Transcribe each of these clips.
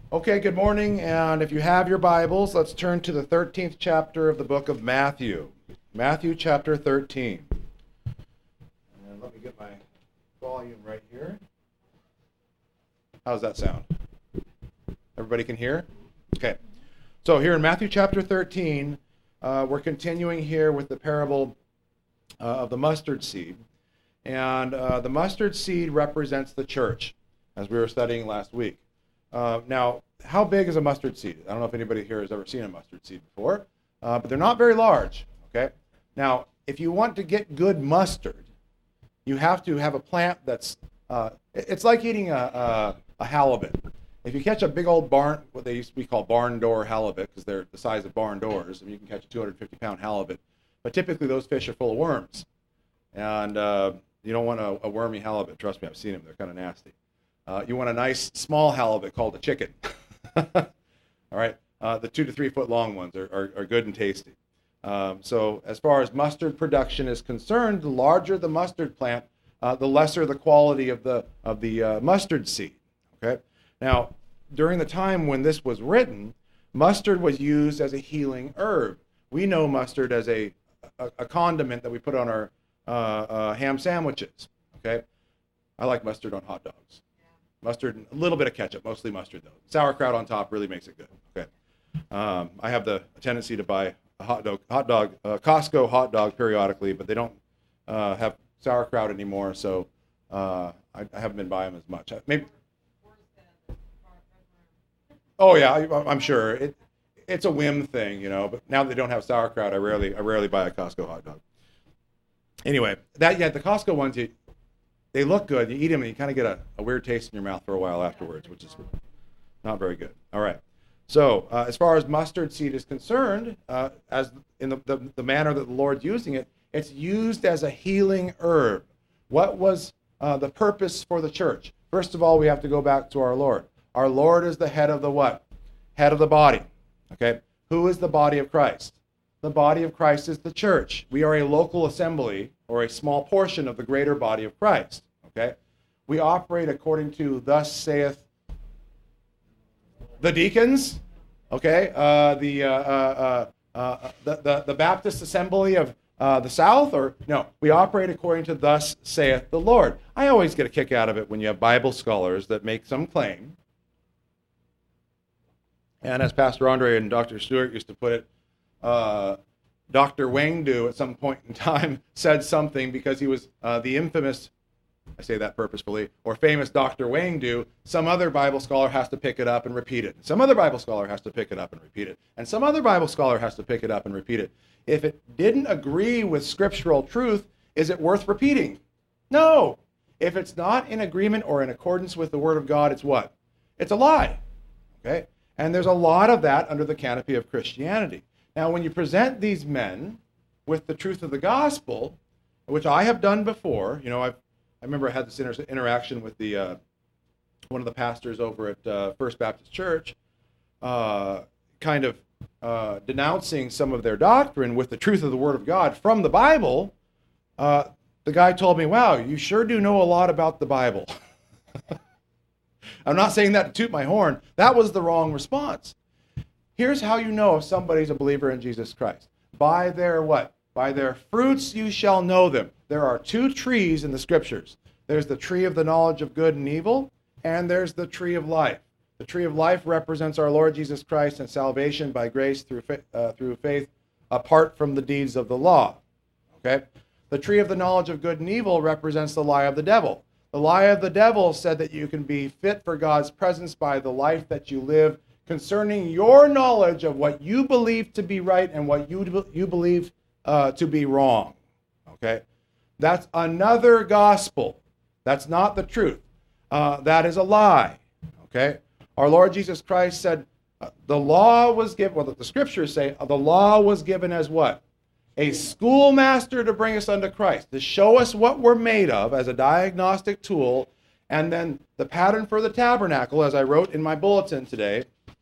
Okay, good morning, and if you have your Bibles, let's turn to the 13th chapter of the book of Matthew. Matthew chapter 13. And let me get my volume right here. How's that sound? Everybody can hear? Okay. So here in Matthew chapter 13, we're continuing here with the parable of the mustard seed. And the mustard seed represents the church, as we were studying last week. Now, how big is a mustard seed? I don't know if anybody here has ever seen a mustard seed before, but they're not very large, okay? Now, if you want to get good mustard, you have to have a plant that's, it's like eating a halibut. If you catch a big old barn, what they used to be called barn door halibut, because they're the size of barn doors, and you can catch a 250-pound halibut, but typically those fish are full of worms. And you don't want a wormy halibut. Trust me, I've seen them. They're kind of nasty. You want a nice small halibut called a chicken. All right, the 2 to 3 foot long ones are good and tasty. So as far as mustard production is concerned, the larger the mustard plant, the lesser the quality of the mustard seed. Okay. Now, during the time when this was written, mustard was used as a healing herb. We know mustard as a condiment that we put on our ham sandwiches. Okay. I like mustard on hot dogs. Mustard and a little bit of ketchup, mostly mustard though. Sauerkraut on top really makes it good. Okay. I have the tendency to buy a Costco hot dog periodically, but they don't have sauerkraut anymore, so I haven't been buying them as much. Maybe. Oh yeah, I'm sure it's a whim thing, you know. But now that they don't have sauerkraut, I rarely buy a Costco hot dog. Anyway, the Costco ones they look good. You eat them and you kind of get a weird taste in your mouth for a while afterwards, which is not very good. All right. So as far as mustard seed is concerned, as in the manner that the Lord's using it, it's used as a healing herb. What was the purpose for the church? First of all, we have to go back to our Lord. Our Lord is the head of the what? Head of the body. Okay. Who is the body of Christ? The body of Christ is the church. We are a local assembly or a small portion of the greater body of Christ. Okay? We operate according to thus saith the deacons, okay? The Baptist Assembly of the South, or no, we operate according to thus saith the Lord. I always get a kick out of it when you have Bible scholars that make some claim. And as Pastor Andre and Dr. Stewart used to put it, Dr. Wangdu at some point in time said something because he was the infamous, I say that purposefully, or famous Dr. Wangdu. Some other Bible scholar has to pick it up and repeat it. Some other Bible scholar has to pick it up and repeat it. And some other Bible scholar has to pick it up and repeat it. If it didn't agree with scriptural truth, is it worth repeating? No. If it's not in agreement or in accordance with the Word of God, it's what? It's a lie. Okay? And there's a lot of that under the canopy of Christianity. Now, when you present these men with the truth of the gospel, which I have done before, you know, I remember I had this interaction with the one of the pastors over at First Baptist Church, kind of denouncing some of their doctrine with the truth of the Word of God from the Bible. The guy told me, "Wow, you sure do know a lot about the Bible." I'm not saying that to toot my horn. That was the wrong response. Here's how you know if somebody's a believer in Jesus Christ. By their what? By their fruits you shall know them. There are 2 trees in the scriptures. There's the tree of the knowledge of good and evil, and there's the tree of life. The tree of life represents our Lord Jesus Christ and salvation by grace through faith apart from the deeds of the law. Okay? The tree of the knowledge of good and evil represents the lie of the devil. The lie of the devil said that you can be fit for God's presence by the life that you live concerning your knowledge of what you believe to be right and what you believe to be wrong. Okay? That's another gospel. That's not the truth. That is a lie. Okay? Our Lord Jesus Christ said the law was given, well, the scriptures say the law was given as what? A schoolmaster to bring us unto Christ, to show us what we're made of as a diagnostic tool, and then the pattern for the tabernacle, as I wrote in my bulletin today,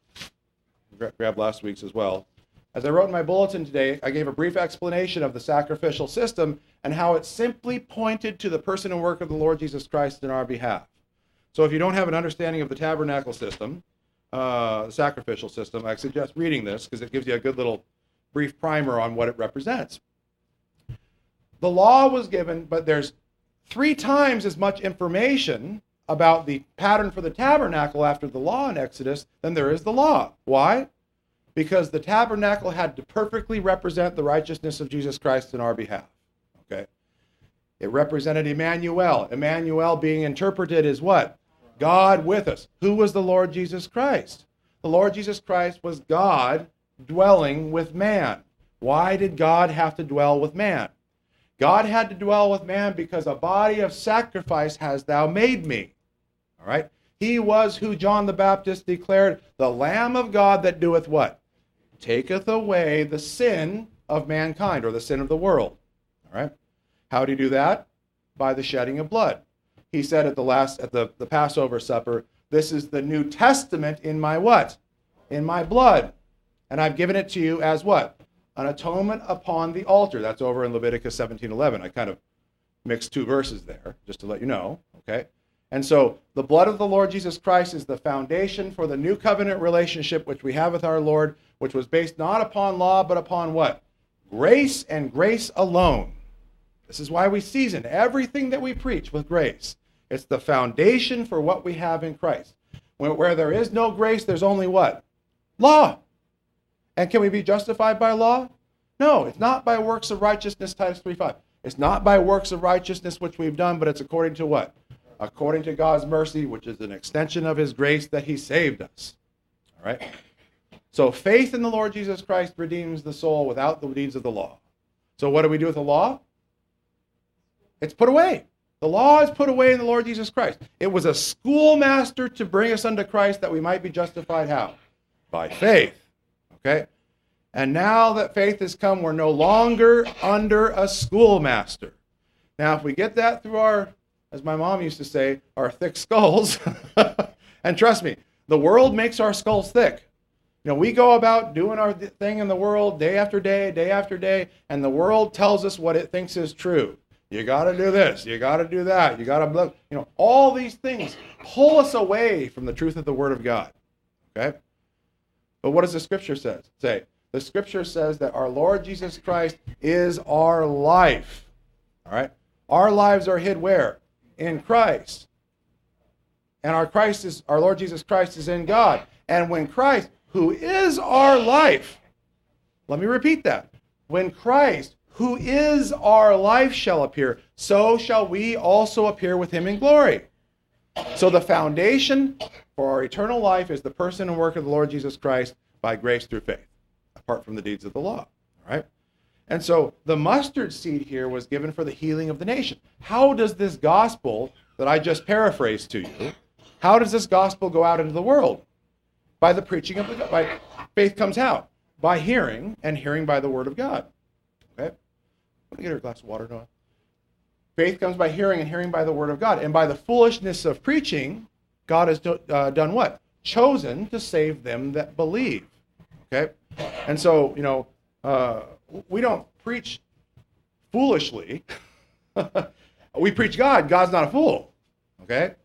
grab last week's as well. As I wrote in my bulletin today, I gave a brief explanation of the sacrificial system and how it simply pointed to the person and work of the Lord Jesus Christ in our behalf. So if you don't have an understanding of the tabernacle system, sacrificial system, I suggest reading this because it gives you a good little brief primer on what it represents. The law was given, but there's 3 times as much information about the pattern for the tabernacle after the law in Exodus than there is the law. Why? Because the tabernacle had to perfectly represent the righteousness of Jesus Christ in our behalf. Okay? It represented Emmanuel. Emmanuel being interpreted as what? God with us. Who was the Lord Jesus Christ? The Lord Jesus Christ was God dwelling with man. Why did God have to dwell with man? God had to dwell with man because a body of sacrifice hast thou made me. All right? He was who John the Baptist declared, the Lamb of God that doeth what? Taketh away the sin of mankind, or the sin of the world. All right? How do you do that? By the shedding of blood. He said at the Passover supper, this is the New Testament in my what? In my blood. And I've given it to you as what? An atonement upon the altar. That's over in Leviticus 17:11. I kind of mixed 2 verses there, just to let you know, okay? And so the blood of the Lord Jesus Christ is the foundation for the new covenant relationship which we have with our Lord, which was based not upon law, but upon what? Grace, and grace alone. This is why we season everything that we preach with grace. It's the foundation for what we have in Christ. Where there is no grace, there's only what? Law. And can we be justified by law? No, it's not by works of righteousness, Titus 3:5. It's not by works of righteousness which we've done, but it's according to what? According to God's mercy, which is an extension of his grace that he saved us. All right? So faith in the Lord Jesus Christ redeems the soul without the deeds of the law. So what do we do with the law? It's put away. The law is put away in the Lord Jesus Christ. It was a schoolmaster to bring us unto Christ that we might be justified how? By faith. Okay? And now that faith has come, we're no longer under a schoolmaster. Now, if we get that through our, as my mom used to say, our thick skulls, and trust me, the world makes our skulls thick. You know, we go about doing our thing in the world day after day, and the world tells us what it thinks is true. You got to do this, you got to do that, you got to, all these things pull us away from the truth of the Word of God. Okay? But what does the Scripture say? The Scripture says that our Lord Jesus Christ is our life. All right? Our lives are hid where? In Christ. And our Lord Jesus Christ is in God. And when Christ, who is our life, let me repeat that. When Christ, who is our life, shall appear, so shall we also appear with him in glory. So the foundation for our eternal life is the person and work of the Lord Jesus Christ by grace through faith, apart from the deeds of the law. All right? And so the mustard seed here was given for the healing of the nation. How does this gospel that I just paraphrased to you, how does this gospel go out into the world? By the preaching of by faith comes out by hearing, and hearing by the word of God. Okay? Let me get her a glass of water, Noah. Faith comes by hearing, and hearing by the word of God. And by the foolishness of preaching, God has done what? Chosen to save them that believe. Okay? And so, we don't preach foolishly. We preach God. God's not a fool. Okay?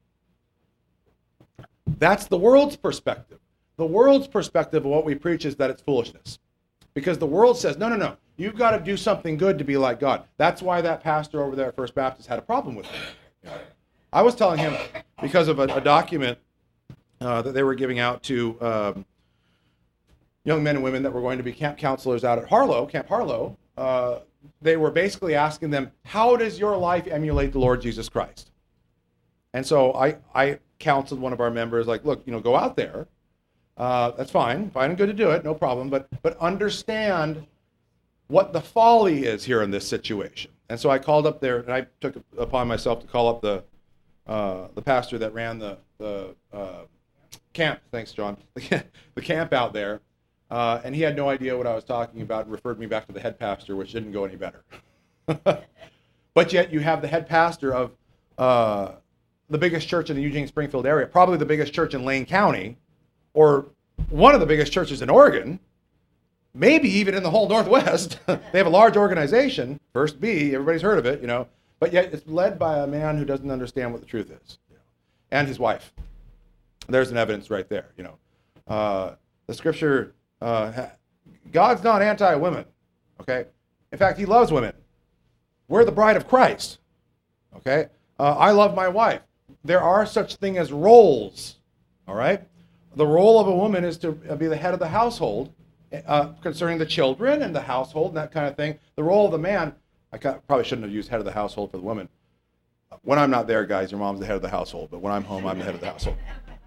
That's the world's perspective. The world's perspective of what we preach is that it's foolishness. Because the world says, no. You've got to do something good to be like God. That's why that pastor over there at First Baptist had a problem with me. I was telling him, because of a document that they were giving out to young men and women that were going to be camp counselors out at Camp Harlow, they were basically asking them, how does your life emulate the Lord Jesus Christ? And so I counseled one of our members, like, look, go out there. That's fine and good to do it, no problem. But understand what the folly is here in this situation. And so I called up there, and I took it upon myself to call up the pastor that ran the camp. Thanks, John. The camp out there. And he had no idea what I was talking about and referred me back to the head pastor, which didn't go any better. But yet you have the head pastor of the biggest church in the Eugene-Springfield area, probably the biggest church in Lane County, or one of the biggest churches in Oregon, maybe even in the whole Northwest. They have a large organization, First B, everybody's heard of it, but yet it's led by a man who doesn't understand what the truth is, and his wife. There's an evidence right there, The scripture, God's not anti-women, okay? In fact, he loves women. We're the bride of Christ, okay? I love my wife. There are such thing as roles, all right? The role of a woman is to be the head of the household concerning the children and the household and that kind of thing. The role of the man, probably shouldn't have used head of the household for the woman. When I'm not there, guys, your mom's the head of the household, but when I'm home, I'm the head of the household.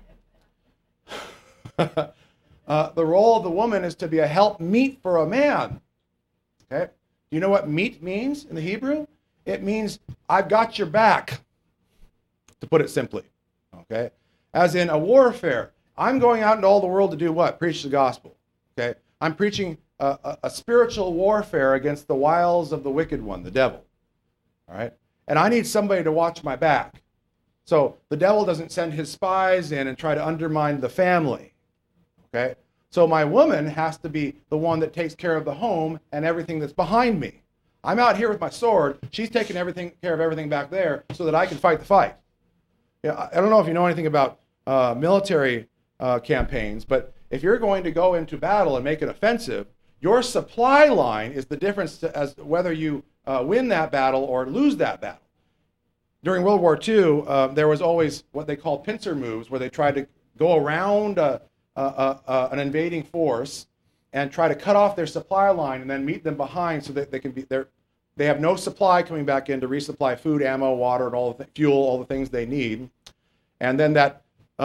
The role of the woman is to be a helpmeet for a man. Okay? Do you know what meet means in the Hebrew? It means I've got your back, to put it simply. Okay? As in a warfare. I'm going out into all the world to do what? Preach the gospel. Okay? I'm preaching a spiritual warfare against the wiles of the wicked one, the devil. All right? And I need somebody to watch my back. So the devil doesn't send his spies in and try to undermine the family. Okay? So my woman has to be the one that takes care of the home and everything that's behind me. I'm out here with my sword. She's taking care of everything back there so that I can fight the fight. I don't know if you know anything about military campaigns, but if you're going to go into battle and make an offensive, your supply line is the difference as whether you win that battle or lose that battle. During World War II, there was always what they called pincer moves, where they tried to go around an invading force and try to cut off their supply line and then meet them behind so that they have no supply coming back in to resupply food, ammo, water, and all the fuel, all the things they need. And then that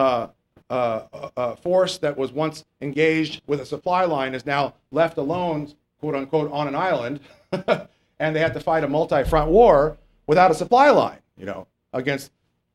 force that was once engaged with a supply line is now left alone, quote unquote, on an island, and they had to fight a multi-front war without a supply line, against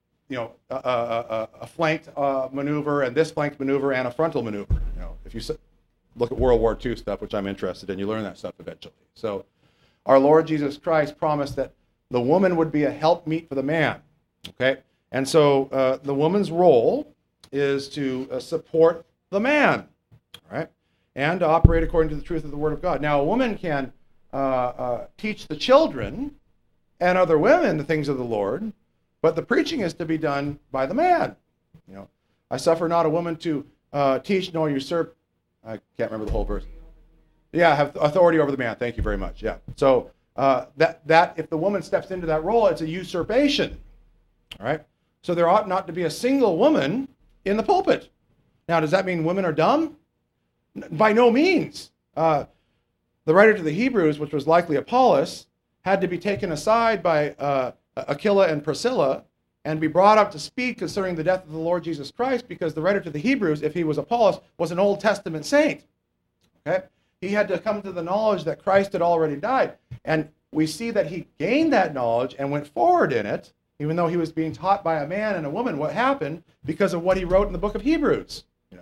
a flanked maneuver and this flanked maneuver and a frontal maneuver. If you look at World War II stuff, which I'm interested in, you learn that stuff eventually. So our Lord Jesus Christ promised that the woman would be a helpmeet for the man. Okay? And so the woman's role is to support the man, right? And to operate according to the truth of the Word of God. Now, a woman can teach the children and other women the things of the Lord, but the preaching is to be done by the man. I suffer not a woman to teach nor usurp. I can't remember the whole verse. Yeah, have authority over the man. Thank you very much. Yeah. So that if the woman steps into that role, it's a usurpation. All right. So there ought not to be a single woman in the pulpit. Now, does that mean women are dumb? By no means. The writer to the Hebrews, which was likely Apollos, had to be taken aside by Aquila and Priscilla and be brought up to speed concerning the death of the Lord Jesus Christ, because the writer to the Hebrews, if he was Apollos, was an Old Testament saint. Okay? He had to come to the knowledge that Christ had already died. And we see that he gained that knowledge and went forward in it, even though he was being taught by a man and a woman. What happened? Because of what he wrote in the book of Hebrews.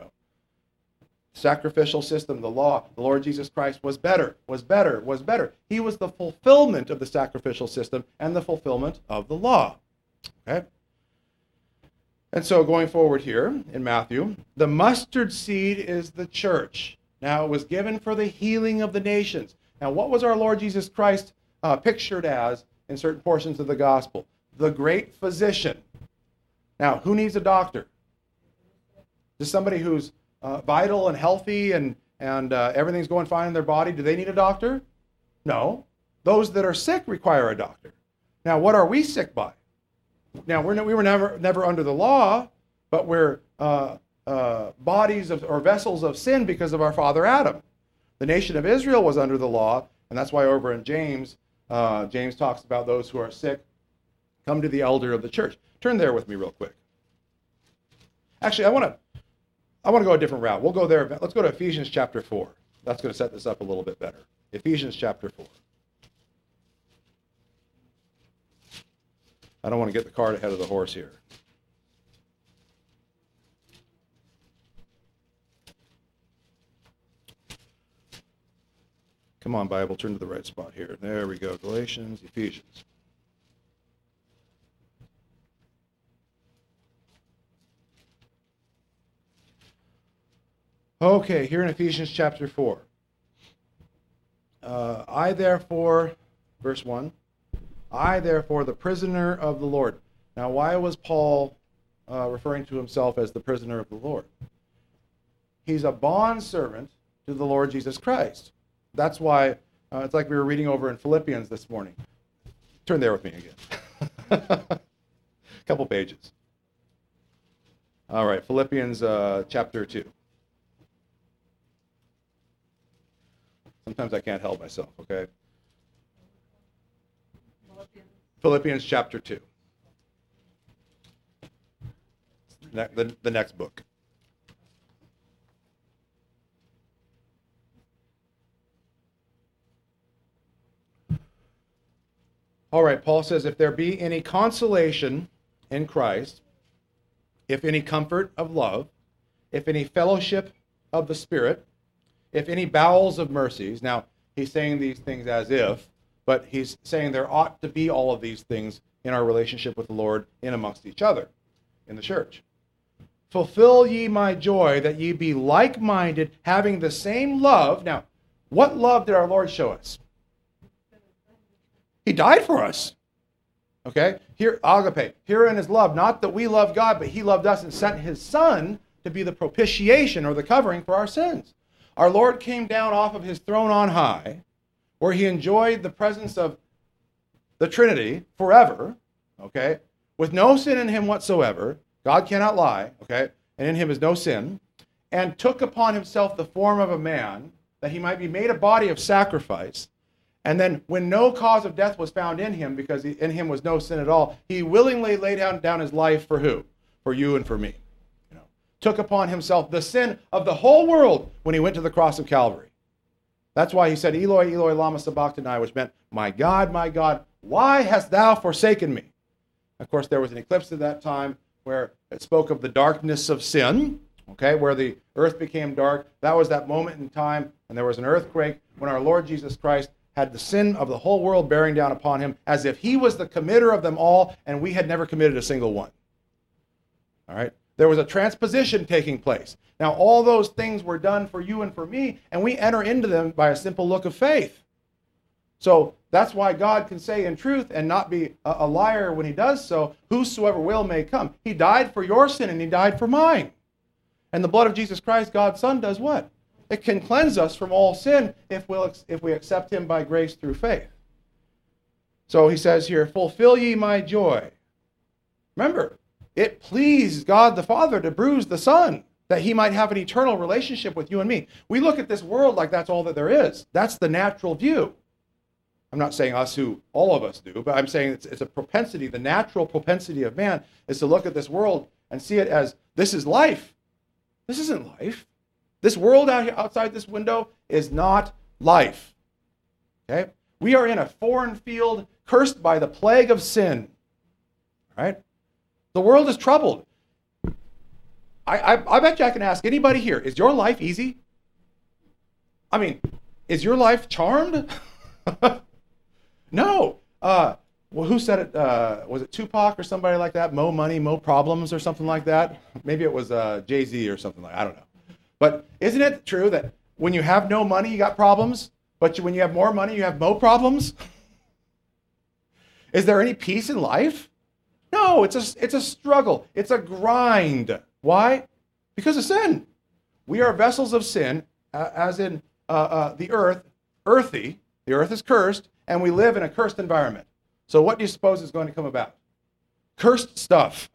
Sacrificial system, the law, the Lord Jesus Christ was better, was better, was better. He was the fulfillment of the sacrificial system and the fulfillment of the law. Okay? And so going forward here in Matthew, the mustard seed is the church. Now, it was given for the healing of the nations. Now, what was our Lord Jesus Christ pictured as in certain portions of the gospel? The great physician. Now, who needs a doctor? Just somebody who's vital and healthy and everything's going fine in their body. Do they need a doctor? No. Those that are sick require a doctor. Now, what are we sick by? Now, we were never under the law, but we're bodies or vessels of sin because of our father Adam. The nation of Israel was under the law, and that's why over in James, James talks about those who are sick, come to the elder of the church. Turn there with me real quick. Actually, I want to go a different route. We'll go there. Let's go to Ephesians chapter 4. That's going to set this up a little bit better. Ephesians chapter 4. I don't want to get the cart ahead of the horse here. Come on, Bible, turn to the right spot here. There we go. Galatians, Ephesians. Okay, here in Ephesians chapter 4. I therefore, verse 1, I therefore, the prisoner of the Lord. Now, why was Paul referring to himself as the prisoner of the Lord? he's a bondservant to the Lord Jesus Christ. That's why it's like we were reading over in Philippians this morning. Turn there with me again. Couple pages. All right, Philippians chapter 2. Sometimes I can't help myself, okay? Philippians chapter 2. The next book. All right, Paul says, if there be any consolation in Christ, if any comfort of love, if any fellowship of the Spirit, if any bowels of mercies. Now, he's saying these things as if, but he's saying there ought to be all of these things in our relationship with the Lord in amongst each other in the church. Fulfill ye my joy, that ye be like-minded, having the same love. Now, what love did our Lord show us? He died for us. Okay? Here, agape. Herein is love. Not that we love God, but he loved us and sent his Son to be the propitiation or the covering for our sins. Our Lord came down off of his throne on high, where he enjoyed the presence of the Trinity forever, okay, with no sin in him whatsoever. God cannot lie, okay, and in him is no sin, and took upon himself the form of a man, that he might be made a body of sacrifice. And then when no cause of death was found in him, because in him was no sin at all, he willingly laid down his life for who? For you and for me. You know, took upon himself the sin of the whole world when he went to the cross of Calvary. That's why he said, Eloi, Eloi, lama sabachthani, which meant, my God, why hast thou forsaken me? Of course, there was an eclipse at that time where it spoke of the darkness of sin, okay, where the earth became dark. That was that moment in time, and there was an earthquake when our Lord Jesus Christ had the sin of the whole world bearing down upon him, as if he was the committer of them all, and we had never committed a single one. All right? There was a transposition taking place. Now, all those things were done for you and for me, and we enter into them by a simple look of faith. So that's why God can say in truth and not be a liar when he does so, whosoever will may come. He died for your sin, and he died for mine. And the blood of Jesus Christ, God's Son, does what? It can cleanse us from all sin if we accept him by grace through faith. So he says here, fulfill ye my joy. Remember, it pleased God the Father to bruise the Son, that he might have an eternal relationship with you and me. We look at this world like that's all that there is. That's the natural view. I'm not saying us who all of us do, but I'm saying it's a propensity. The natural propensity of man is to look at this world and see it as, this is life. This isn't life. This world out here, outside this window is not life. Okay? We are in a foreign field cursed by the plague of sin. Right? The world is troubled. I bet you I can ask anybody here, is your life easy? I mean, is your life charmed? No. Well, who said it? Was it Tupac or somebody like that? Mo money, mo problems or something like that? Maybe it was Jay-Z or something like that. I don't know. But isn't it true that when you have no money, you got problems? But when you have more money, you have no problems? Is there any peace in life? No, it's a struggle. It's a grind. Why? Because of sin. We are vessels of sin, as in the earth, earthy. The earth is cursed, and we live in a cursed environment. So what do you suppose is going to come about? Cursed stuff.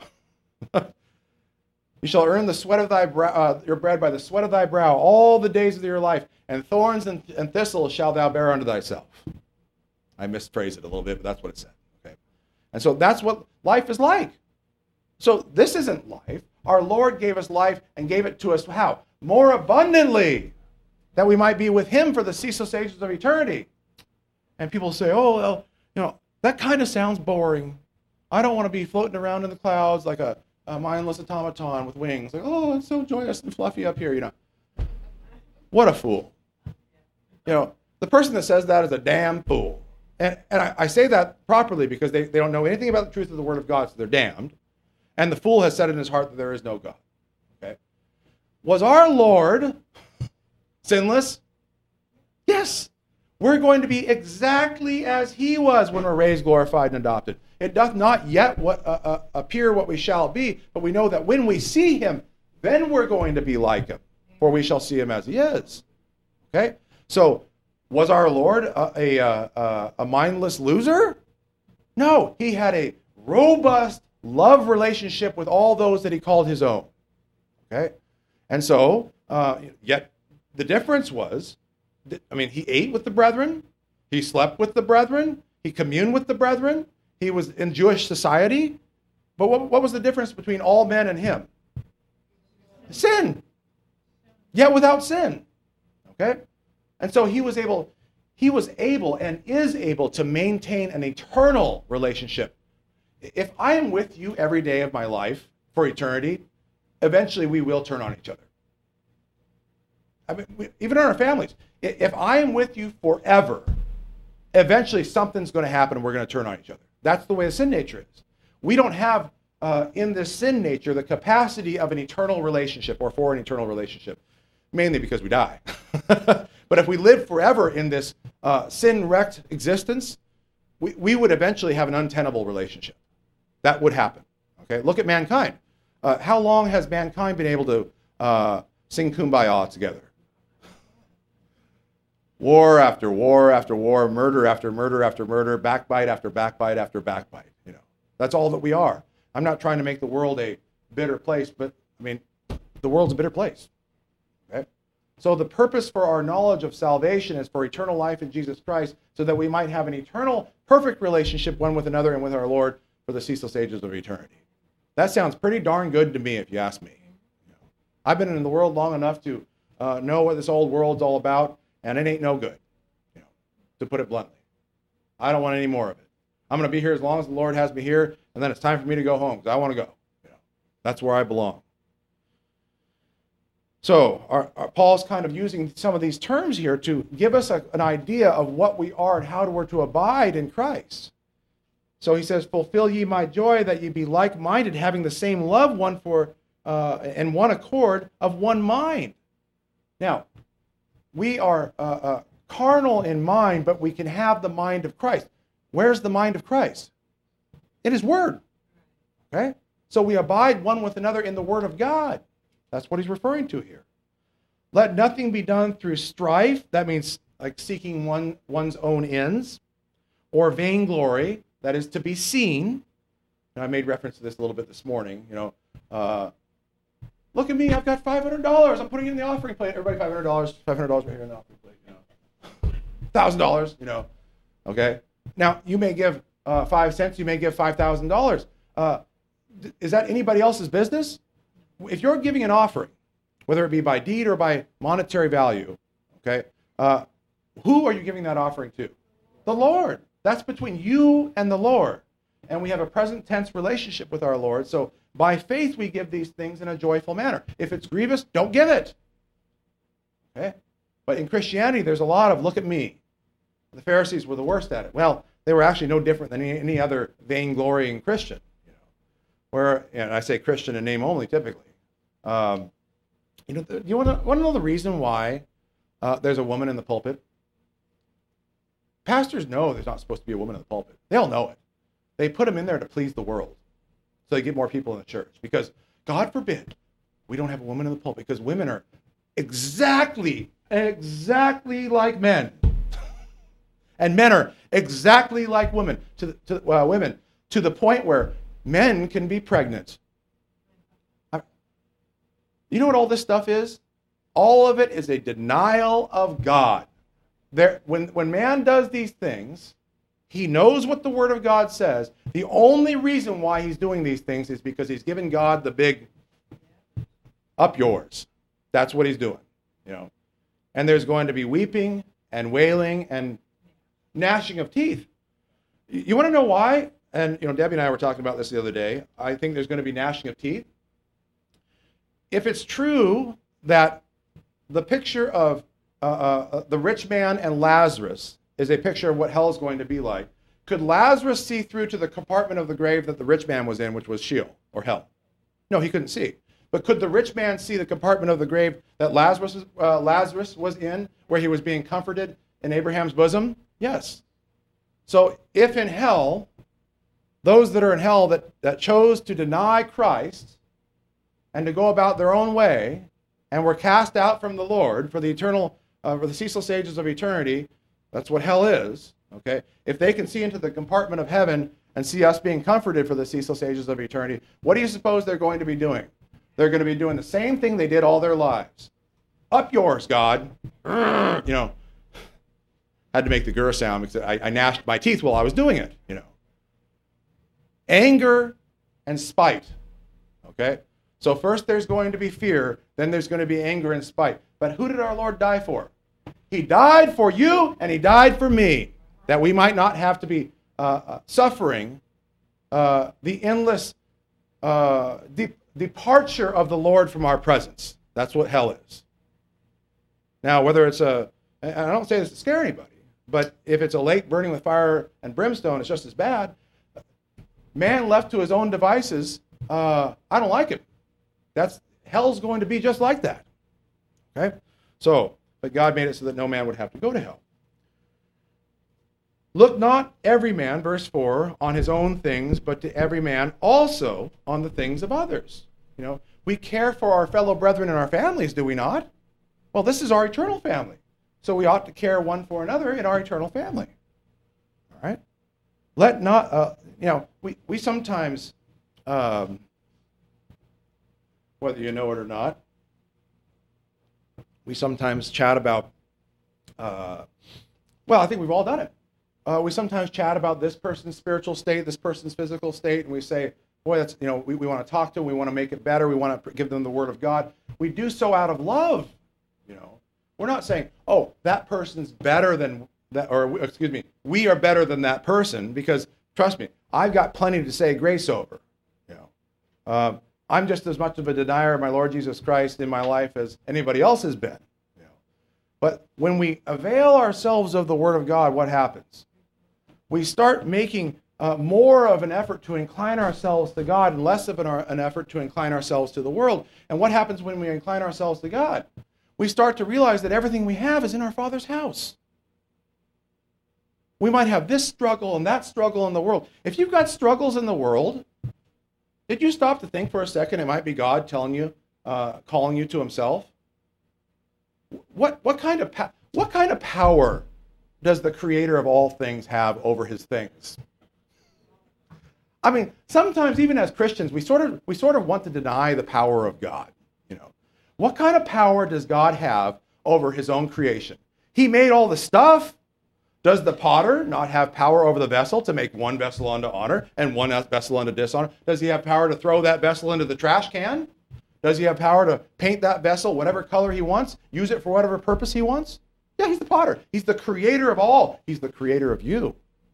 You shall earn the sweat of thy brow, your bread by the sweat of thy brow all the days of your life, and thorns and thistles shalt thou bear unto thyself. I misphrased it a little bit, but that's what it said. Okay, and so that's what life is like. So this isn't life. Our Lord gave us life and gave it to us how? More abundantly, that we might be with him for the ceaseless ages of eternity. And people say, oh, well, that kind of sounds boring. I don't want to be floating around in the clouds like a mindless automaton with wings. Like, oh, it's so joyous and fluffy up here, What a fool. The person that says that is a damn fool. And I say that properly because they don't know anything about the truth of the Word of God, so they're damned. And the fool has said in his heart that there is no God. Okay? Was our Lord sinless? Yes. We're going to be exactly as he was when we're raised, glorified, and adopted. It doth not yet appear what we shall be, but we know that when we see him, then we're going to be like him. for we shall see him as he is. Okay? So, was our Lord a mindless loser? No, he had a robust love relationship with all those that he called his own. Okay? And so, yet the difference was, he ate with the brethren, he slept with the brethren, he communed with the brethren, he was in Jewish society. But what was the difference between all men and him? Sin. Yet without sin. Okay? And so he was able and is able to maintain an eternal relationship. If I am with you every day of my life for eternity, eventually we will turn on each other. Even in our families. If I am with you forever, eventually something's going to happen and we're going to turn on each other. That's the way the sin nature is. We don't have, in this sin nature, the capacity of an eternal relationship or for an eternal relationship, mainly because we die. But if we live forever in this sin-wrecked existence, we would eventually have an untenable relationship. That would happen. Okay, look at mankind. How long has mankind been able to sing Kumbaya together? War after war after war, murder after murder after murder, backbite after backbite after backbite. That's all that we are. I'm not trying to make the world a bitter place, but the world's a bitter place. Okay? So the purpose for our knowledge of salvation is for eternal life in Jesus Christ, so that we might have an eternal, perfect relationship one with another and with our Lord for the ceaseless ages of eternity. That sounds pretty darn good to me, if you ask me. I've been in the world long enough to know what this old world's all about, and it ain't no good, to put it bluntly. I don't want any more of it. I'm going to be here as long as the Lord has me here, and then it's time for me to go home, because I want to go. That's where I belong. So Paul's kind of using some of these terms here to give us an idea of what we are and how we're to abide in Christ. So he says, fulfill ye my joy, that ye be like-minded, having the same love one for and one accord of one mind. Now, we are carnal in mind, but we can have the mind of Christ. Where's the mind of Christ? In his word. Okay? So we abide one with another in the word of God. That's what he's referring to here. Let nothing be done through strife. That means like seeking one's own ends. Or vainglory. That is to be seen. And I made reference to this a little bit this morning. Look at me, I've got $500. I'm putting it in the offering plate. Everybody $500. $500 right here in the offering plate. $1,000, Okay? Now, you may give 5 cents. You may give $5,000. Is that anybody else's business? If you're giving an offering, whether it be by deed or by monetary value, okay, who are you giving that offering to? The Lord. That's between you and the Lord. And we have a present tense relationship with our Lord. So by faith we give these things in a joyful manner. If it's grievous, don't give it. Okay? But in Christianity, there's a lot of, look at me. The Pharisees were the worst at it. Well, they were actually no different than any other vainglorying Christian. Where, and I say Christian in name only, typically. You want to know the reason why there's a woman in the pulpit? Pastors know there's not supposed to be a woman in the pulpit. They all know it. They put them in there to please the world, so they get more people in the church. Because, God forbid, we don't have a woman in the pulpit, because women are exactly like men. And men are exactly like women, women, to the point where men can be pregnant. You know what all this stuff is? All of it is a denial of God. When man does these things, he knows what the Word of God says. The only reason why he's doing these things is because he's given God the big, up yours. That's what he's doing. And there's going to be weeping and wailing and gnashing of teeth. You want to know why? And Debbie and I were talking about this the other day. I think there's going to be gnashing of teeth. If it's true that the picture of the rich man and Lazarus is a picture of what hell is going to be like, could Lazarus see through to the compartment of the grave that the rich man was in, which was Sheol, or hell? No, he couldn't see. But could the rich man see the compartment of the grave that Lazarus was in, where he was being comforted in Abraham's bosom? Yes. So if in hell, those that are in hell that chose to deny Christ and to go about their own way, and we're cast out from the Lord for the for the ceaseless ages of eternity. That's what hell is. Okay, if they can see into the compartment of heaven and see us being comforted for the ceaseless ages of eternity, what do you suppose they're going to be doing? They're going to be doing the same thing they did all their lives. Up yours, God. Had to make the grr sound because I gnashed my teeth while I was doing it. Anger and spite. Okay? So first there's going to be fear, then there's going to be anger and spite. But who did our Lord die for? He died for you and he died for me, that we might not have to be suffering the endless departure of the Lord from our presence. That's what hell is. Now, whether it's and I don't say this to scare anybody, but if it's a lake burning with fire and brimstone, it's just as bad. Man left to his own devices, I don't like it. Hell's going to be just like that. Okay? So, but God made it so that no man would have to go to hell. Look not every man, verse 4, on his own things, but to every man also on the things of others. We care for our fellow brethren and our families, do we not? Well, this is our eternal family. So we ought to care one for another in our eternal family. All right? Let not, we sometimes, whether you know it or not, we sometimes chat about, I think we've all done it. We sometimes chat about this person's spiritual state, this person's physical state, and we say, boy, that's, we want to talk to them, we want to make it better, we want to give them the Word of God. We do so out of love. We're not saying, oh, that person's better than that, or excuse me, we are better than that person, because trust me, I've got plenty to say grace over. I'm just as much of a denier of my Lord Jesus Christ in my life as anybody else has been. But when we avail ourselves of the Word of God, what happens? We start making more of an effort to incline ourselves to God and less of an effort to incline ourselves to the world. And what happens when we incline ourselves to God? We start to realize that everything we have is in our Father's house. We might have this struggle and that struggle in the world. If you've got struggles in the world, did you stop to think for a second it might be God telling you, calling you to himself? What kind of power does the creator of all things have over his things? I mean, sometimes even as Christians, we sort of want to deny the power of God. What kind of power does God have over his own creation? He made all the stuff. Does the potter not have power over the vessel to make one vessel unto honor and one vessel unto dishonor? Does he have power to throw that vessel into the trash can? Does he have power to paint that vessel whatever color he wants, use it for whatever purpose he wants? Yeah, he's the potter. He's the creator of all. He's the creator of you.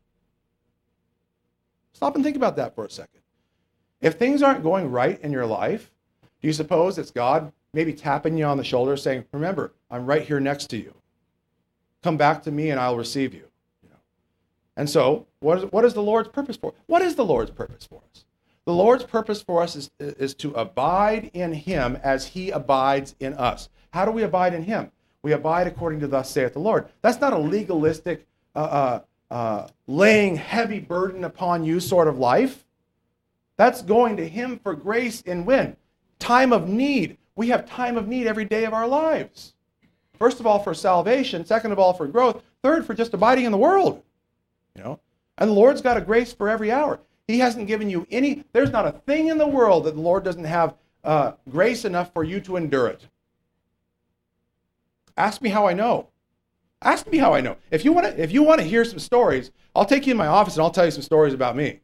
Stop and think about that for a second. If things aren't going right in your life, do you suppose it's God maybe tapping you on the shoulder saying, remember, I'm right here next to you. Come back to me and I'll receive you. And so, what is the Lord's purpose for? What is the Lord's purpose for us? The Lord's purpose for us is to abide in him as he abides in us. How do we abide in him? We abide according to thus saith the Lord. That's not a legalistic, laying heavy burden upon you sort of life. That's going to him for grace in when? Time of need. We have time of need every day of our lives. First of all, for salvation. Second of all, for growth. Third, for just abiding in the world. And the Lord's got a grace for every hour. He hasn't given you there's not a thing in the world that the Lord doesn't have grace enough for you to endure it. Ask me how I know. Ask me how I know. If you want to hear some stories, I'll take you in my office and I'll tell you some stories about me.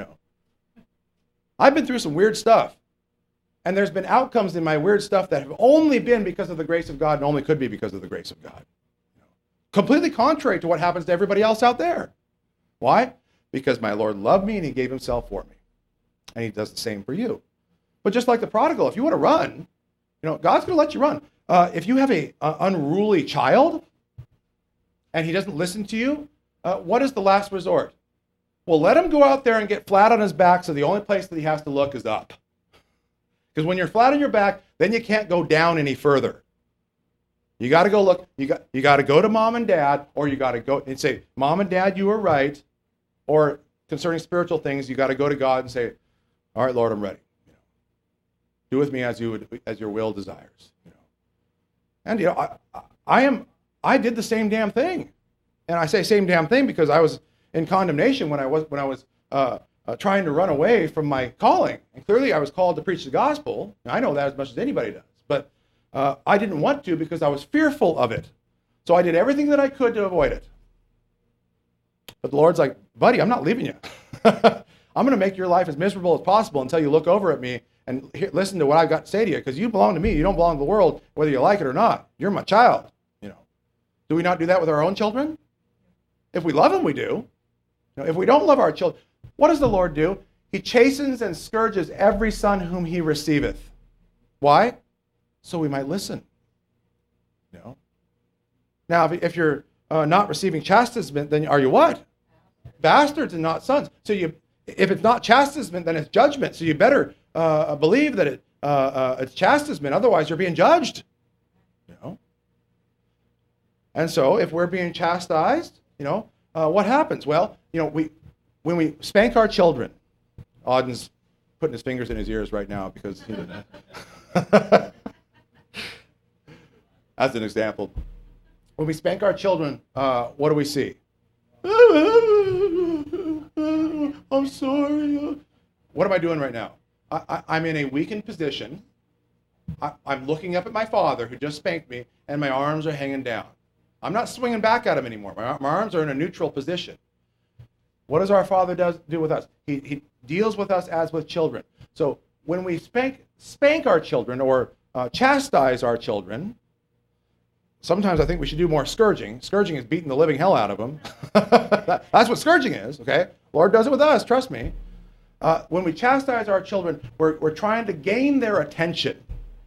I've been through some weird stuff. And there's been outcomes in my weird stuff that have only been because of the grace of God and only could be because of the grace of God. Completely contrary to what happens to everybody else out there. Why? Because my Lord loved me and he gave himself for me. And he does the same for you. But just like the prodigal, if you want to run, God's going to let you run. If you have an unruly child and he doesn't listen to you, what is the last resort? Well, let him go out there and get flat on his back so the only place that he has to look is up. Because when you're flat on your back, then you can't go down any further. You got to go look. You got to go to mom and dad, or you got to go and say, Mom and Dad, you were right. Or concerning spiritual things, you got to go to God and say, all right, Lord, I'm ready. Do with me as your will desires. And I did the same damn thing. And I say same damn thing because I was in condemnation when I was trying to run away from my calling. And clearly I was called to preach the gospel. I know that as much as anybody does. But I didn't want to because I was fearful of it. So I did everything that I could to avoid it. But the Lord's like, buddy, I'm not leaving you. I'm going to make your life as miserable as possible until you look over at me and listen to what I've got to say to you, because you belong to me. You don't belong to the world, whether you like it or not. You're my child. Do we not do that with our own children? If we love them, we do. If we don't love our children, what does the Lord do? He chastens and scourges every son whom he receiveth. Why? So we might listen. Now, if you're not receiving chastisement, then are you what? Bastards and not sons. So if it's not chastisement, then it's judgment. So you better believe that it's chastisement. Otherwise, you're being judged. And so if we're being chastised, what happens? Well, when we spank our children, Auden's putting his fingers in his ears right now because he didn't. As an example. When we spank our children, what do we see? I'm sorry. What am I doing right now? I'm in a weakened position. I'm looking up at my father who just spanked me, and my arms are hanging down. I'm not swinging back at him anymore. My arms are in a neutral position. What does our Father do with us? He deals with us as with children. So when we spank our children or chastise our children, sometimes I think we should do more scourging. Scourging is beating the living hell out of them. That's what scourging is, okay? Lord does it with us, trust me. When we chastise our children, we're trying to gain their attention.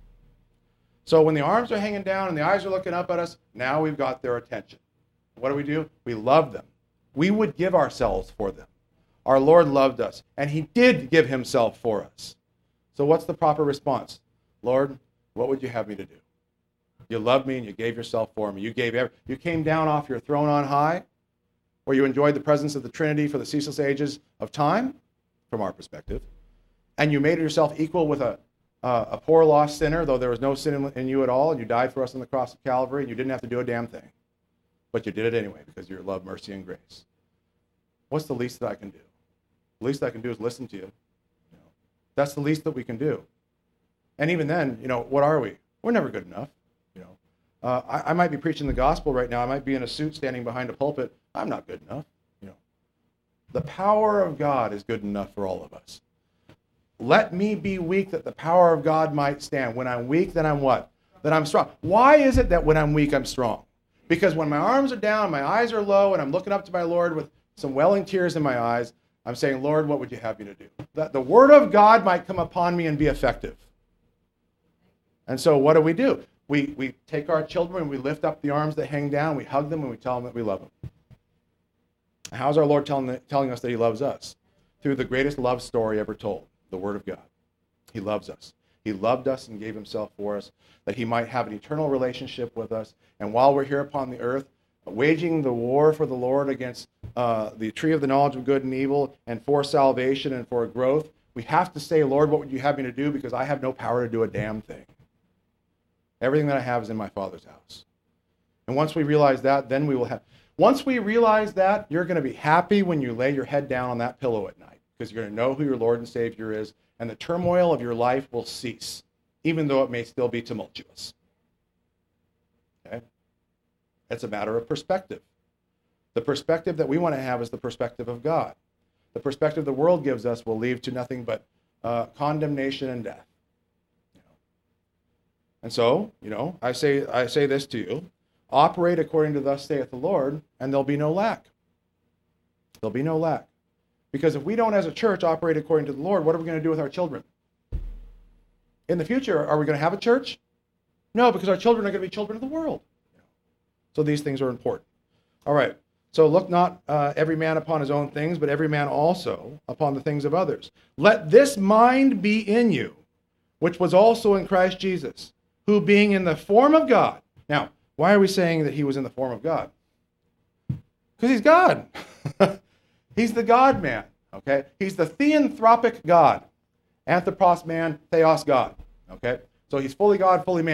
So when the arms are hanging down and the eyes are looking up at us, now we've got their attention. What do? We love them. We would give ourselves for them. Our Lord loved us, and he did give himself for us. So what's the proper response? Lord, what would you have me to do? You loved me and you gave yourself for me. You came down off your throne on high, where you enjoyed the presence of the Trinity for the ceaseless ages of time, from our perspective, and you made yourself equal with a poor lost sinner, though there was no sin in you at all, and you died for us on the cross of Calvary, and you didn't have to do a damn thing. But you did it anyway because of your love, mercy, and grace. What's the least that I can do? The least I can do is listen to you. That's the least that we can do. And even then, what are we? We're never good enough. I might be preaching the gospel right now. I might be in a suit standing behind a pulpit. I'm not good enough. The power of God is good enough for all of us. Let me be weak that the power of God might stand. When I'm weak, then I'm what? Then I'm strong. Why is it that when I'm weak, I'm strong? Because when my arms are down, my eyes are low, and I'm looking up to my Lord with some welling tears in my eyes, I'm saying, Lord, what would you have me to do? That the word of God might come upon me and be effective. And so what do? We take our children and we lift up the arms that hang down, we hug them, and we tell them that we love them. How's our Lord telling us that he loves us? Through the greatest love story ever told, the Word of God. He loves us. He loved us and gave himself for us, that he might have an eternal relationship with us. And while we're here upon the earth, waging the war for the Lord against the tree of the knowledge of good and evil, and for salvation and for growth, we have to say, Lord, what would you have me to do? Because I have no power to do a damn thing. Everything that I have is in my Father's house. And once we realize that, then we will have... Once we realize that, you're going to be happy when you lay your head down on that pillow at night, because you're going to know who your Lord and Savior is, and the turmoil of your life will cease, even though it may still be tumultuous. Okay? It's a matter of perspective. The perspective that we want to have is the perspective of God. The perspective the world gives us will lead to nothing but condemnation and death. And so, I say this to you. Operate according to thus saith the Lord, and there'll be no lack. There'll be no lack. Because if we don't, as a church, operate according to the Lord, what are we going to do with our children? In the future, are we going to have a church? No, because our children are going to be children of the world. So these things are important. All right. So look not every man upon his own things, but every man also upon the things of others. Let this mind be in you, which was also in Christ Jesus, who being in the form of God. Now, why are we saying that he was in the form of God? Because he's God. He's the God-man, okay? He's the theanthropic God. Anthropos man, theos God, okay? So he's fully God, fully man.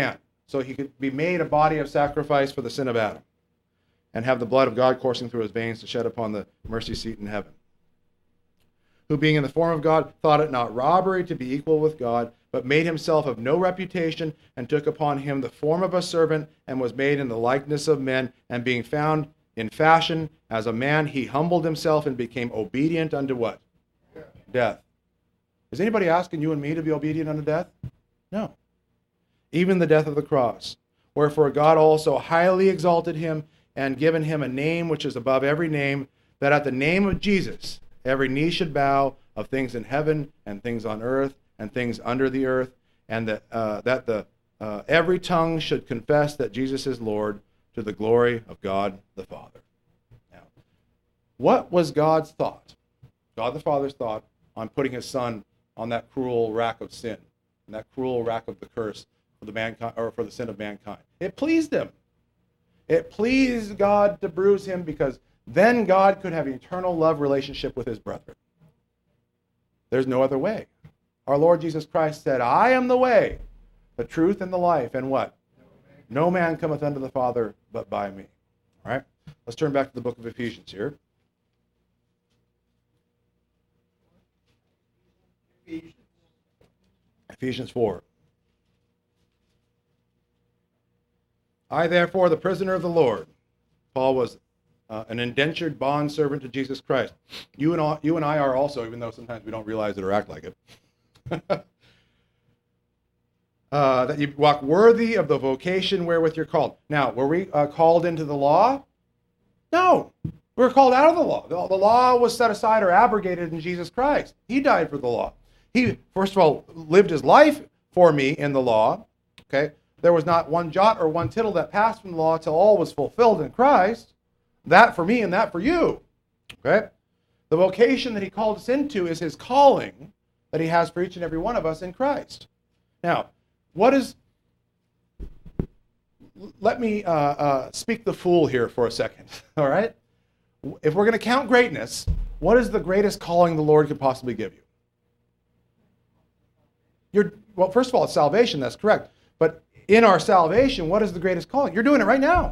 so he could be made a body of sacrifice for the sin of Adam and have the blood of God coursing through his veins to shed upon the mercy seat in heaven. Who being in the form of God thought it not robbery to be equal with God, but made himself of no reputation, and took upon him the form of a servant, and was made in the likeness of men, and being found in fashion as a man, he humbled himself and became obedient unto what? Death. Is anybody asking you and me to be obedient unto death? No. Even the death of the cross. Wherefore God also highly exalted him, and given him a name which is above every name, that at the name of Jesus every knee should bow, of things in heaven and things on earth and things under the earth, and that every tongue should confess that Jesus is Lord, to the glory of God the Father. Now, what was God's thought? God the Father's thought on putting his Son on that cruel rack of sin, and that cruel rack of the curse for the mankind, or for the sin of mankind. It pleased him. It pleased God to bruise him, because then God could have an eternal love relationship with his brethren. There's no other way. Our Lord Jesus Christ said, I am the way, the truth, and the life, and what? No man cometh unto the Father but by me. All right? Let's turn back to the book of Ephesians here. Ephesians 4. I, therefore, the prisoner of the Lord. Paul was an indentured bondservant to Jesus Christ. You and I are also, even though sometimes we don't realize it or act like it. That you walk worthy of the vocation wherewith you're called. Now, were we called into the law? No. We were called out of the law. The law was set aside or abrogated in Jesus Christ. He died for the law. He, first of all, lived his life for me in the law. Okay? There was not one jot or one tittle that passed from the law till all was fulfilled in Christ. That for me and that for you. Okay? The vocation that he called us into is his calling that he has for each and every one of us in Christ. Now, let me speak the fool here for a second, all right? If we're going to count greatness, what is the greatest calling the Lord could possibly give you? Well, first of all, it's salvation, that's correct. But in our salvation, what is the greatest calling? You're doing it right now.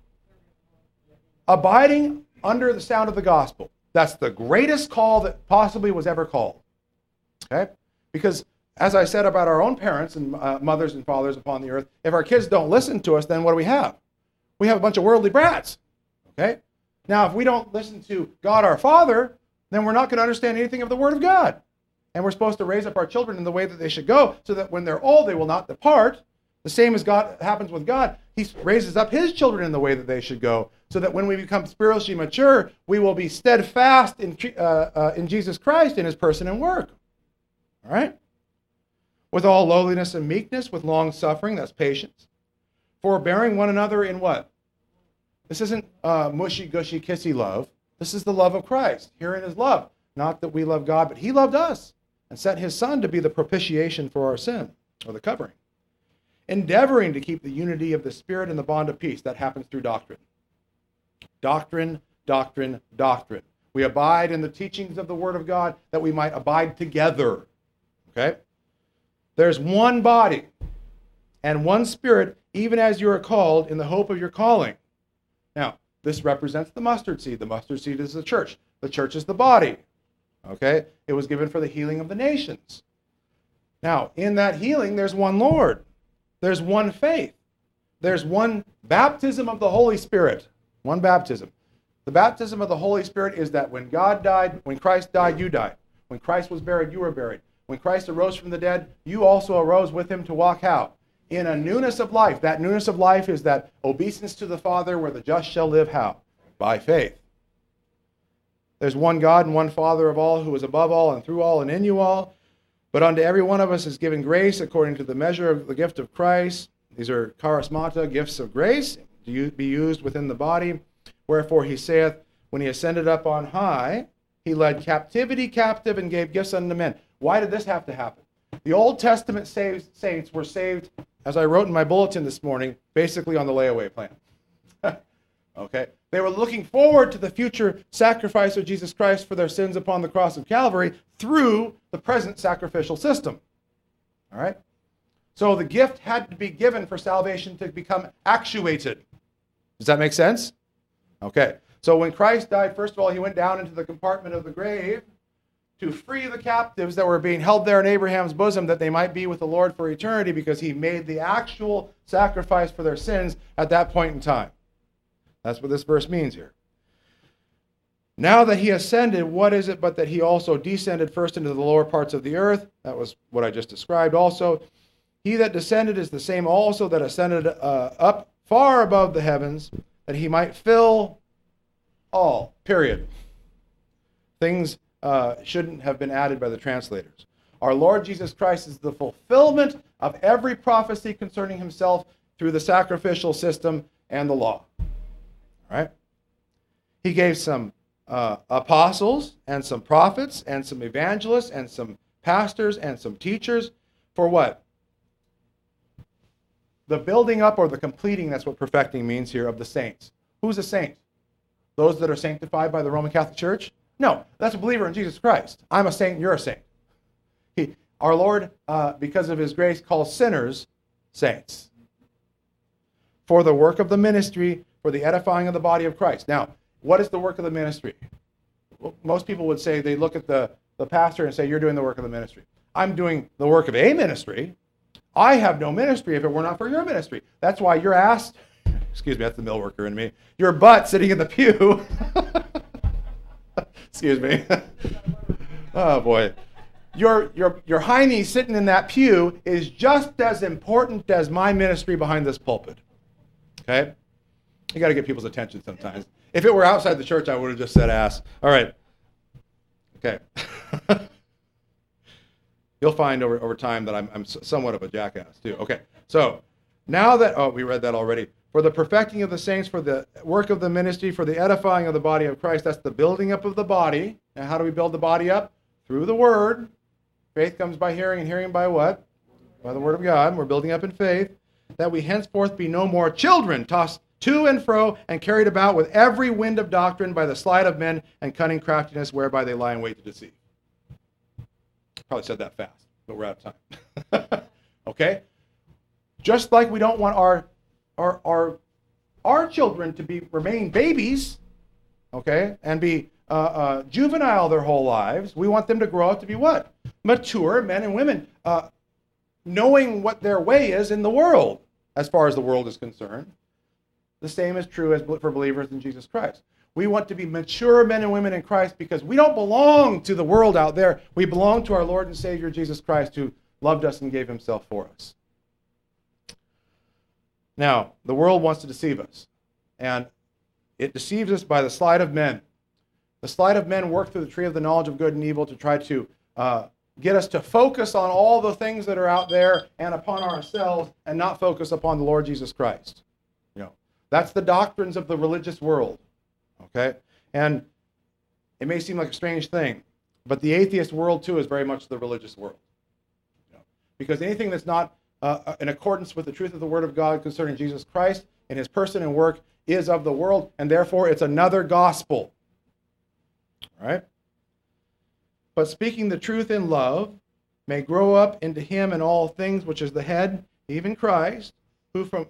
Abiding under the sound of the gospel. That's the greatest call that possibly was ever called. Okay? Because, as I said about our own parents and mothers and fathers upon the earth, if our kids don't listen to us, then what do we have? We have a bunch of worldly brats. Okay? Now, if we don't listen to God our Father, then we're not going to understand anything of the Word of God. And we're supposed to raise up our children in the way that they should go, so that when they're old, they will not depart. The same as God happens with God. He raises up his children in the way that they should go, so that when we become spiritually mature, we will be steadfast in Jesus Christ, in his person and work. All right? With all lowliness and meekness, with long suffering, that's patience. Forbearing one another in what? This isn't mushy, gushy, kissy love. This is the love of Christ. Herein is love. Not that we love God, but he loved us and sent his Son to be the propitiation for our sin, or the covering. Endeavoring to keep the unity of the Spirit and the bond of peace. That happens through doctrine. Doctrine, doctrine, doctrine. We abide in the teachings of the Word of God that we might abide together. Okay? There's one body and one Spirit, even as you are called in the hope of your calling. Now, this represents the mustard seed. The mustard seed is the church. The church is the body. Okay? It was given for the healing of the nations. Now, in that healing, there's one Lord. There's one faith. There's one baptism of the Holy Spirit. One baptism. The baptism of the Holy Spirit is that when God died, when Christ died, you died. When Christ was buried, you were buried. When Christ arose from the dead, you also arose with him to walk how? In a newness of life. That newness of life is that obeisance to the Father, where the just shall live how? By faith. There's one God and one Father of all, who is above all and through all and in you all. But unto every one of us is given grace according to the measure of the gift of Christ. These are charismata, gifts of grace, to be used within the body. Wherefore he saith, when he ascended up on high, he led captivity captive and gave gifts unto men. Why did this have to happen? The Old Testament saints were saved, as I wrote in my bulletin this morning, basically on the layaway plan. Okay? They were looking forward to the future sacrifice of Jesus Christ for their sins upon the cross of Calvary through the present sacrificial system. All right? So the gift had to be given for salvation to become actuated. Does that make sense? Okay. So when Christ died, first of all, he went down into the compartment of the grave to free the captives that were being held there in Abraham's bosom, that they might be with the Lord for eternity, because he made the actual sacrifice for their sins at that point in time. That's what this verse means here. Now that he ascended, what is it but that he also descended first into the lower parts of the earth? That was what I just described also. He that descended is the same also that ascended up far above the heavens, that he might fill all, period. Things shouldn't have been added by the translators. Our Lord Jesus Christ is the fulfillment of every prophecy concerning himself through the sacrificial system and the law. All right? He gave some apostles and some prophets and some evangelists and some pastors and some teachers for what? The building up or the completing, that's what perfecting means here, of the saints. Who's a saint? Those that are sanctified by the Roman Catholic Church? No, that's a believer in Jesus Christ. I'm a saint, you're a saint. Our Lord, because of his grace, calls sinners saints. For the work of the ministry, for the edifying of the body of Christ. Now, what is the work of the ministry? Well, most people would say, they look at the pastor and say, you're doing the work of the ministry. I'm doing the work of a ministry. I have no ministry if it were not for your ministry. That's why you're asked, excuse me, that's the mill worker in me, your butt sitting in the pew. Excuse me. Oh boy. Your hiney sitting in that pew is just as important as my ministry behind this pulpit. Okay? You got to get people's attention sometimes. If it were outside the church, I would have just said ass. All right. Okay. You'll find over time that I'm somewhat of a jackass too. Okay. So now that, we read that already. For the perfecting of the saints, for the work of the ministry, for the edifying of the body of Christ. That's the building up of the body. Now, how do we build the body up? Through the Word. Faith comes by hearing, and hearing by what? By the Word of God. We're building up in faith. That we henceforth be no more children, tossed to and fro, and carried about with every wind of doctrine by the sleight of men and cunning craftiness, whereby they lie in wait to deceive. Probably said that fast, but we're out of time. Okay? Just like we don't want our children to remain babies, okay, and be juvenile their whole lives. We want them to grow up to be what? Mature men and women, knowing what their way is in the world, as far as the world is concerned. The same is true as for believers in Jesus Christ. We want to be mature men and women in Christ because we don't belong to the world out there. We belong to our Lord and Savior Jesus Christ, who loved us and gave himself for us. Now, the world wants to deceive us, and it deceives us by the sleight of men. The sleight of men work through the tree of the knowledge of good and evil to try to get us to focus on all the things that are out there and upon ourselves, and not focus upon the Lord Jesus Christ. You know, that's the doctrines of the religious world. Okay? And it may seem like a strange thing, but the atheist world too is very much the religious world. You know, because anything that's not in accordance with the truth of the Word of God concerning Jesus Christ and his person and work is of the world, and therefore it's another gospel. All right? But speaking the truth in love may grow up into him in all things, which is the head, even Christ, who from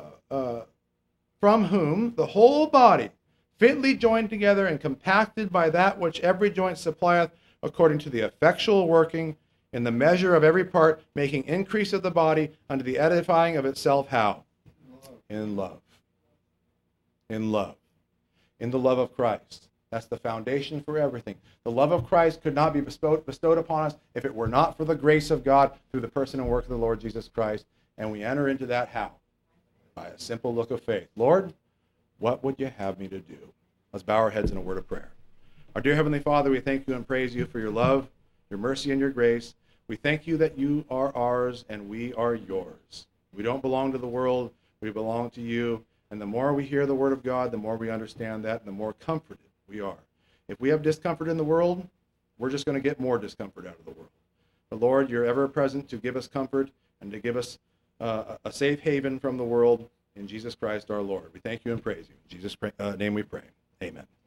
whom the whole body, fitly joined together and compacted by that which every joint supplieth, according to the effectual working in the measure of every part, making increase of the body unto the edifying of itself, how? In love. In love. In the love of Christ. That's the foundation for everything. The love of Christ could not be bestowed upon us if it were not for the grace of God through the person and work of the Lord Jesus Christ. And we enter into that how? By a simple look of faith. Lord, what would you have me to do? Let's bow our heads in a word of prayer. Our dear Heavenly Father, we thank you and praise you for your love, your mercy, and your grace. We thank you that you are ours and we are yours. We don't belong to the world, we belong to you. And the more we hear the word of God, the more we understand that, and the more comforted we are. If we have discomfort in the world, we're just going to get more discomfort out of the world. But Lord, you're ever present to give us comfort and to give us a safe haven from the world in Jesus Christ our Lord. We thank you and praise you. In Jesus' name we pray. Amen.